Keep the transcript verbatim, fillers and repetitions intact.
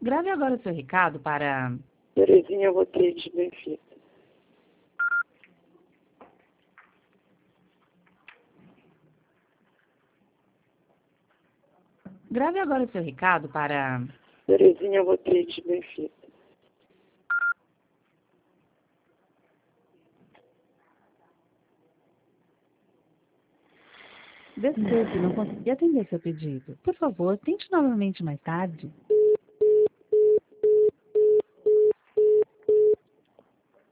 Grave agora o seu recado para... Terezinha Botete, Benfica. Grave agora o seu recado para... Terezinha Botete, Benfica. Desculpe, não consegui atender seu pedido. Por favor, tente novamente mais tarde.